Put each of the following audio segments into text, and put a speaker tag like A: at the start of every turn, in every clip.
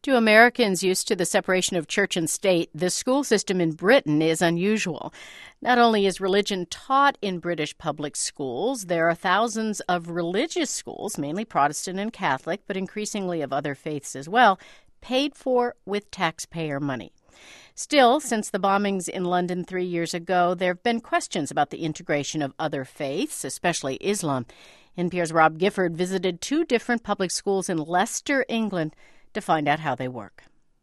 A: To Americans used to the separation of church and state, the school system in Britain is unusual. Not only is religion taught in British public schools, there are thousands of religious schools, mainly Protestant and Catholic, but increasingly of other faiths as well, paid for with taxpayer money. Still, since the bombings in London 3 years ago, there have been questions about the integration of other faiths, especially Islam. NPR's Rob Gifford visited 2 different public schools in Leicester, England, to find out how they work.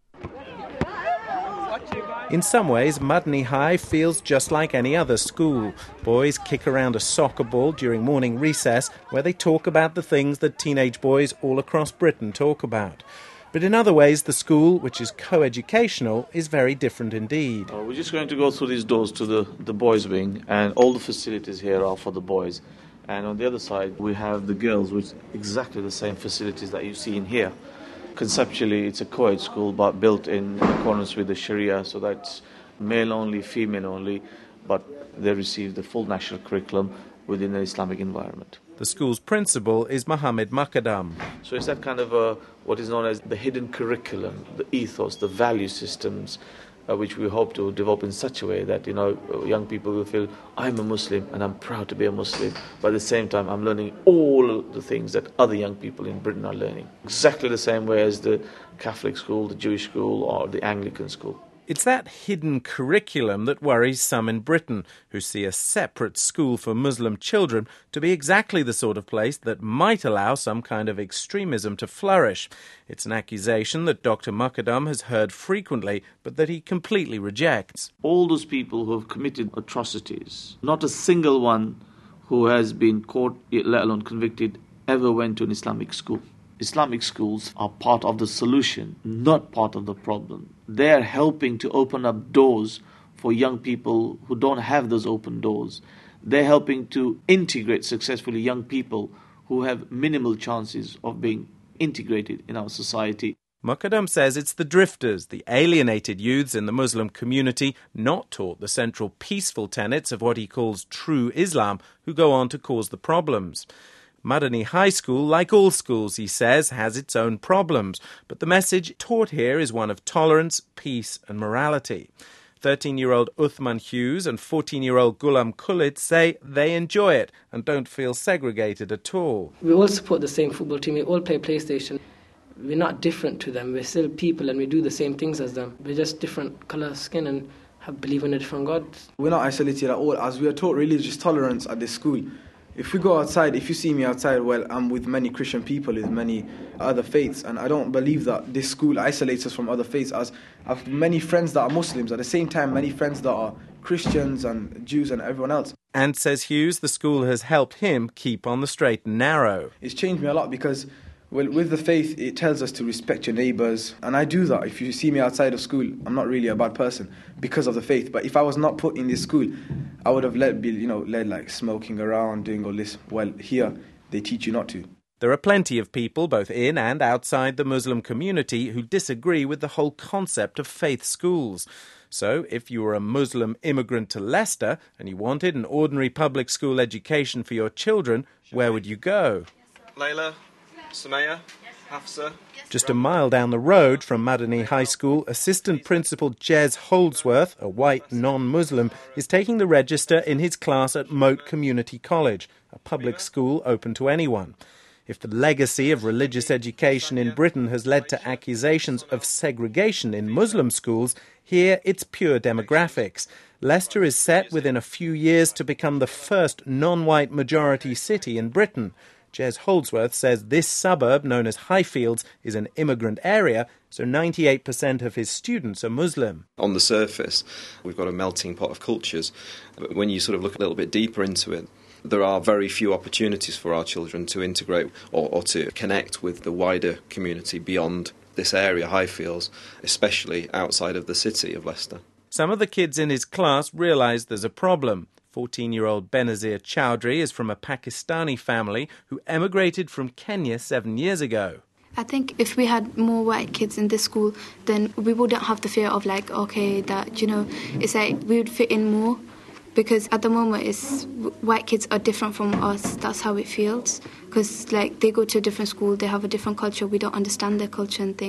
B: In some ways, Madani High feels just like any other school. Boys kick around a soccer ball during morning recess, where they talk about the things that teenage boys all across Britain talk about. But in other ways, the school, which is co-educational, is very different indeed.
C: We're just going to go through these doors to the boys' wing, and all the facilities here are for the boys. And on the other side, we have the girls, with exactly the same facilities that you see in here. Conceptually, it's a co-ed school, but built in accordance with the Sharia, so that's male only, female only, but they receive the full national curriculum within an Islamic environment.
B: The school's principal is Mohammed Makadam.
C: So it's that kind of what is known as the hidden curriculum, the ethos, the value systems, which we hope to develop in such a way that, young people will feel, I'm a Muslim and I'm proud to be a Muslim, but at the same time I'm learning all the things that other young people in Britain are learning. Exactly the same way as the Catholic school, the Jewish school or the Anglican school.
B: It's that hidden curriculum that worries some in Britain, who see a separate school for Muslim children to be exactly the sort of place that might allow some kind of extremism to flourish. It's an accusation that Dr. Makadam has heard frequently, but that he completely rejects.
C: All those people who have committed atrocities, not a single one who has been caught, let alone convicted, ever went to an Islamic school. Islamic schools are part of the solution, not part of the problem. They are helping to open up doors for young people who don't have those open doors. They're helping to integrate successfully young people who have minimal chances of being integrated in our society.
B: Makadam says it's the drifters, the alienated youths in the Muslim community, not taught the central peaceful tenets of what he calls true Islam, who go on to cause the problems. Madani High School, like all schools, he says, has its own problems, but the message taught here is one of tolerance, peace and morality. 13-year-old Uthman Hughes and 14-year-old Ghulam Khalid say they enjoy it and don't feel segregated at all.
D: We all support the same football team, we all play PlayStation. We're not different to them, we're still people and we do the same things as them. We're just different colour of skin and believe in a different God.
E: We're not isolated at all, as we are taught religious tolerance at this school. If we go outside, if you see me outside, well, I'm with many Christian people, with many other faiths, and I don't believe that this school isolates us from other faiths, as I have many friends that are Muslims, at the same time many friends that are Christians and Jews and everyone else.
B: And, says Hughes, the school has helped him keep on the straight and narrow.
E: It's changed me a lot because, well, with the faith, it tells us to respect your neighbours, and I do that. If you see me outside of school, I'm not really a bad person because of the faith, but if I was not put in this school, I would have led like smoking around, doing all this. Well, here, they teach you not to.
B: There are plenty of people, both in and outside the Muslim community, who disagree with the whole concept of faith schools. So, if you were a Muslim immigrant to Leicester and you wanted an ordinary public school education for your children, where would you go?
F: Layla, Sumaya, Hafsa.
B: Just a mile down the road from Madani High School, Assistant Principal Jez Holdsworth, a white non-Muslim, is taking the register in his class at Moat Community College, a public school open to anyone. If the legacy of religious education in Britain has led to accusations of segregation in Muslim schools, here it's pure demographics. Leicester is set within a few years to become the first non-white majority city in Britain. Jez Holdsworth says this suburb, known as Highfields, is an immigrant area, so 98% of his students are Muslim.
F: On the surface, we've got a melting pot of cultures, but when you sort of look a little bit deeper into it, there are very few opportunities for our children to integrate or to connect with the wider community beyond this area, Highfields, especially outside of the city of Leicester.
B: Some of the kids in his class realise there's a problem. 14-year-old Benazir Chowdhury is from a Pakistani family who emigrated from Kenya 7 years ago.
G: I think if we had more white kids in this school, then we wouldn't have the fear of it's like we would fit in more. Because at the moment, white kids are different from us. That's how it feels. Because they go to a different school, they have a different culture. We don't understand their culture and things.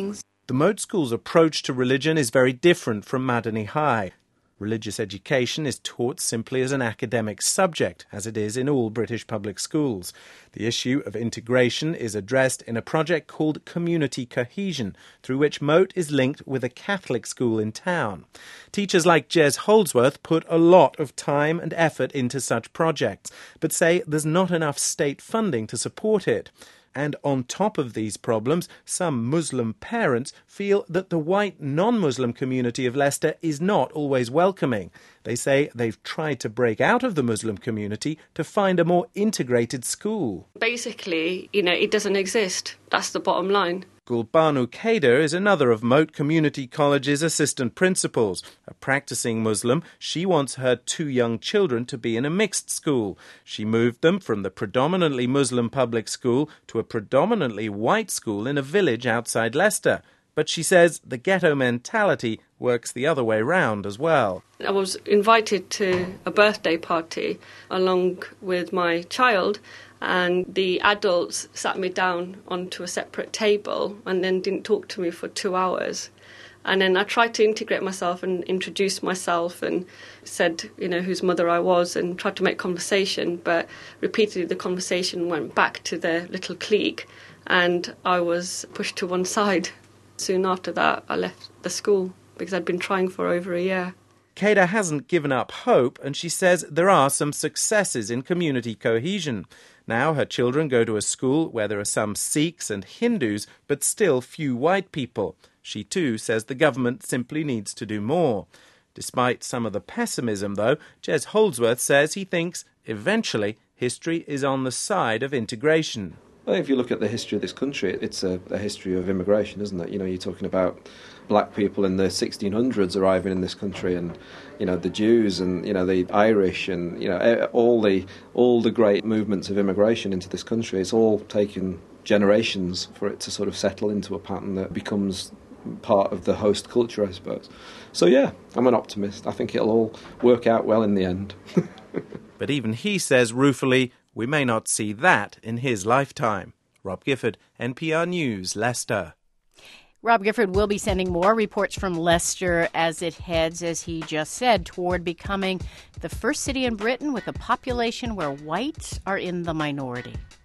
B: The Moat School's approach to religion is very different from Madani High. Religious education is taught simply as an academic subject, as it is in all British public schools. The issue of integration is addressed in a project called Community Cohesion, through which Moat is linked with a Catholic school in town. Teachers like Jez Holdsworth put a lot of time and effort into such projects, but say there's not enough state funding to support it. And on top of these problems, some Muslim parents feel that the white non-Muslim community of Leicester is not always welcoming. They say they've tried to break out of the Muslim community to find a more integrated school.
H: Basically, it doesn't exist. That's the bottom line.
B: Gulbanu Kader is another of Moat Community College's assistant principals. A practicing Muslim, she wants her 2 young children to be in a mixed school. She moved them from the predominantly Muslim public school to a predominantly white school in a village outside Leicester. But she says the ghetto mentality works the other way round as well.
H: I was invited to a birthday party along with my child, and the adults sat me down onto a separate table and then didn't talk to me for 2 hours. And then I tried to integrate myself and introduce myself and said, whose mother I was, and tried to make conversation, but repeatedly the conversation went back to their little clique and I was pushed to one side. Soon after that, I left the school because I'd been trying for over a year.
B: Kader hasn't given up hope, and she says there are some successes in community cohesion. Now her children go to a school where there are some Sikhs and Hindus, but still few white people. She too says the government simply needs to do more. Despite some of the pessimism, though, Jez Holdsworth says he thinks eventually history is on the side of integration.
F: Well, if you look at the history of this country, it's a history of immigration, isn't it? You're talking about black people in the 1600s arriving in this country, and the Jews and the Irish, and all the great movements of immigration into this country. It's all taken generations for it to sort of settle into a pattern that becomes part of the host culture, I suppose. So yeah, I'm an optimist. I think it'll all work out well in the end.
B: But even he says ruefully, we may not see that in his lifetime. Rob Gifford, NPR News, Leicester.
A: Rob Gifford will be sending more reports from Leicester as it heads, as he just said, toward becoming the first city in Britain with a population where whites are in the minority.